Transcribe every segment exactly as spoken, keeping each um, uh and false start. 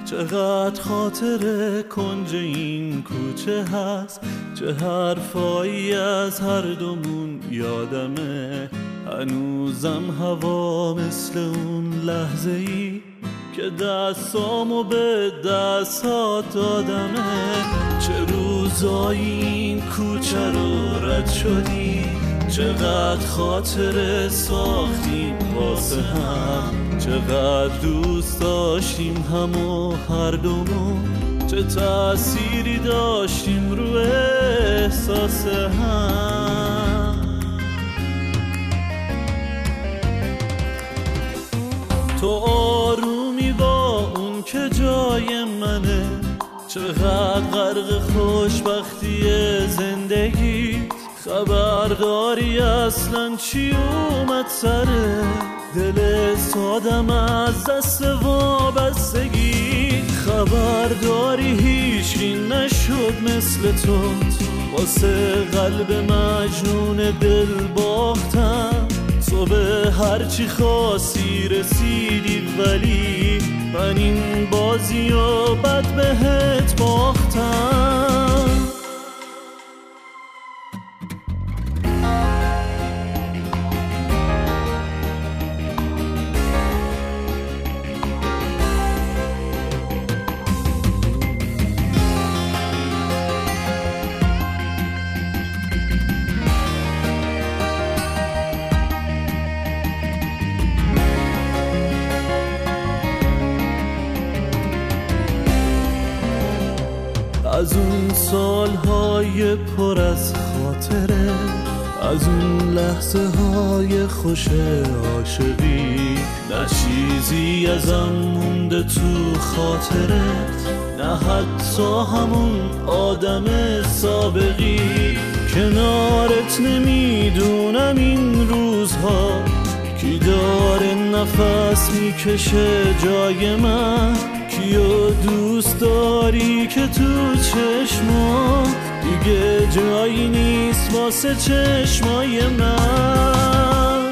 چقدر خاطر کنج این کوچه هست، چه حرفایی از هر دومون یادمه. هنوزم هوا مثل اون لحظه ای که دستامو به دستات دادمه. چه روزایی این کوچه رو رد شدی، چقدر خاطره ساختیم واسه هم، چقدر دوست داشتیم همو هر دومون، چه تأثیری داشتیم رو احساس هم. تو آرومی با اون که جای منه، چقدر غرق خوشبختی زندگی، خبرداری اصلا چی اومد سره دل سادم از دست وابستگی. خبرداری هیچی نشد مثل تو، واسه قلب مجنون دل باختم. تو به هرچی خواستی رسیدی، ولی من این بازی رو بد بهت باختم. از اون سالهای پر از خاطره، از اون لحظه های خوش عاشقی، نه چیزی ازم مونده تو خاطرت، نه حتی همون آدم سابقی. کنارت نمیدونم این روزها کی داره نفس میکشه جای من، کیو دوست داری که تو چشما دیگه جایی نیست واسه چشمای من.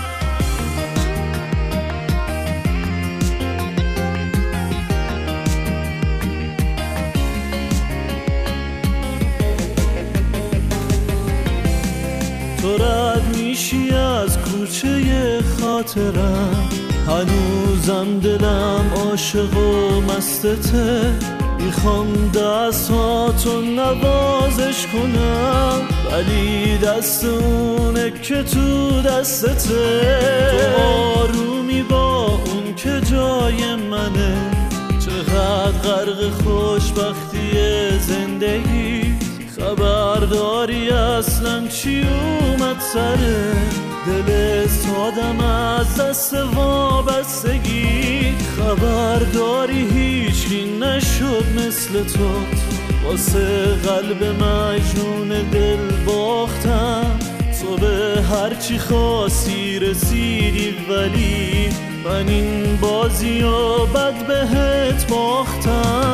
تو رد میشی از کوچه خاطرم، هنوزم دلم عاشق و مستته. میخوام دستاتو نوازش کنم، ولی دست اونه که تو دستته. تو آرومی با اون که جای منه، چقدر غرق خوشبختی زندگی، خبرداری اصلا چی اومد سره دل سادم از دست وابستگی. خبرداری هیچی نشد مثل تو، واسه قلب مجنون دل باختم. تو به هرچی خواستی رسیدی، ولی من این بازی رو بد بهت باختم.